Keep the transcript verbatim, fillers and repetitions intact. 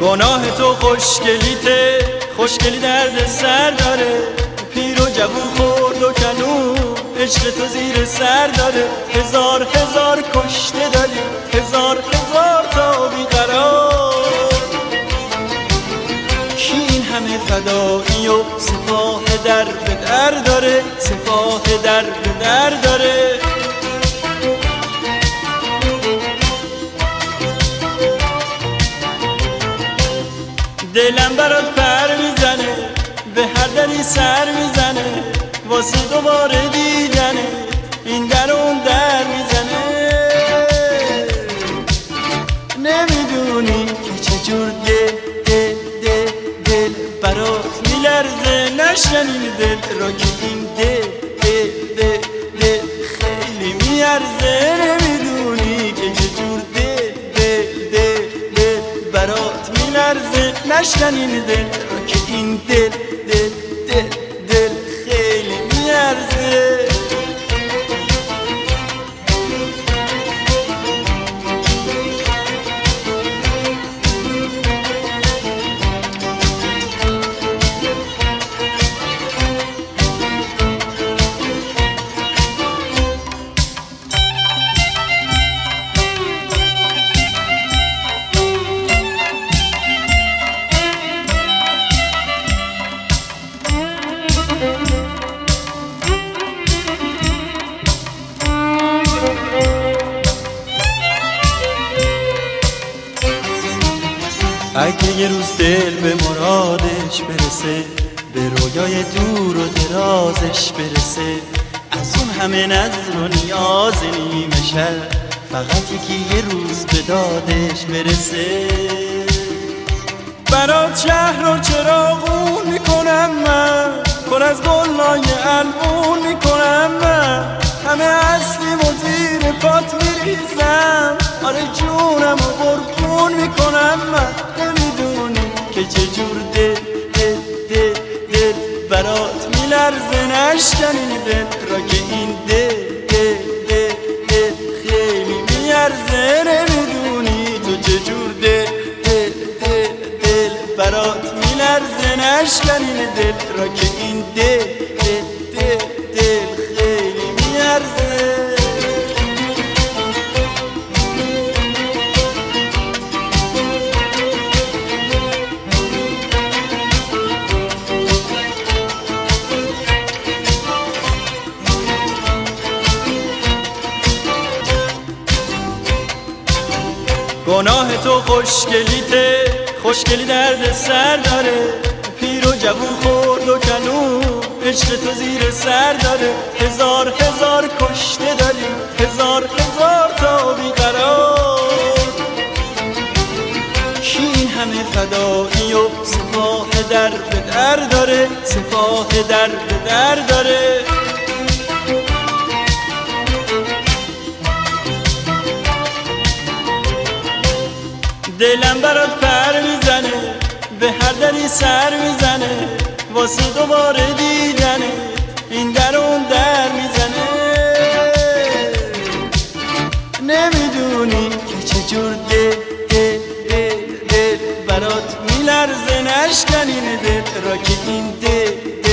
گناه تو خوشگلیته، خوشگلی درد سر داره. پیر و جوون خورد و کنون عشق تو زیر سر داره. هزار هزار کشته داری، هزار هزار تا بیقرار. کی این همه فدایی و سپاه در به در داره، سپاه در به در داره. دلم برات پر میزنه، به هر دری سر میزنه، واسه دوباره دیدنه این در اون در میزنه. نمیدونی که چجور دل دل دل دل برات میلرزه، نشنی دل را که این دل دل دل دل خیلی میارزه. نمیدونی که چجور دل دل دل دل برات میلرزه، نشنی دل را که این دل دل دل دل خیلی میارزه. اگه یه روز دل به مرادش برسه، به رویای دور و درازش برسه، از اون همه نظر و نیاز نیمه شب فقط یکی یه روز به دادش برسه. برات شهر و چراغون میکنم من، پر از گلای البون میکنم من، همه هستیم و زیر پات میریزم، آره جونم و قربون میکنم من. نمیدونی که چجور دل دل دل دل برات میلرزه، نشکنی دل را که این دل دل دل دل خیلی میارزه. نمیدونی تو چجور دل دل دل دل برات میلرزه، نشکنی دل را که این دل دل دل دل خیلی میارزه. گناه تو خوشگلیته، خوشگلی درد سر داره. پیر و جوون خورد و کنون عشق تو زیر سر داره. هزار هزار کشته داری، هزار هزار تا بیقرار. کی این همه فدایی و سپاه در به در داره، سپاه در به در داره. دلم برات پر میزنه، به هر دری سر میزنه، واسه دوباره دیدنه این در اون در میزنه. نمیدونی که چجور دل دل دل دل برات میلرزه، نشکنی دل را که این دل